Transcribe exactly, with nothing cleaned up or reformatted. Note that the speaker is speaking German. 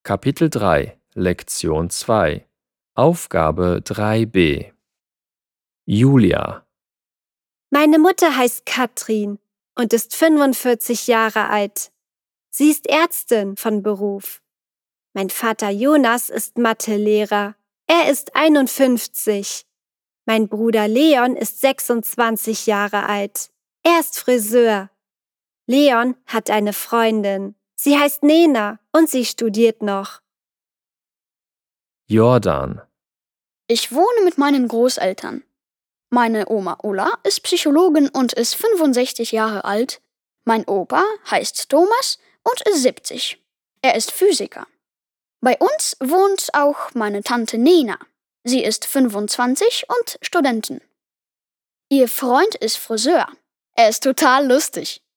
Kapitel drei, Lektion zwei, Aufgabe drei b. Julia. Meine Mutter heißt Katrin und ist fünfundvierzig Jahre alt. Sie ist Ärztin von Beruf. Mein Vater Jonas ist Mathelehrer. Er ist einundfünfzig. Mein Bruder Leon ist sechsundzwanzig Jahre alt. Er ist Friseur. Leon hat eine Freundin. Sie heißt Nena und sie studiert noch. Jordan. Ich wohne mit meinen Großeltern. Meine Oma Ulla ist Psychologin und ist fünfundsechzig Jahre alt. Mein Opa heißt Thomas und ist siebzig. Er ist Physiker. Bei uns wohnt auch meine Tante Nena. Sie ist fünfundzwanzig und Studentin. Ihr Freund ist Friseur. Er ist total lustig.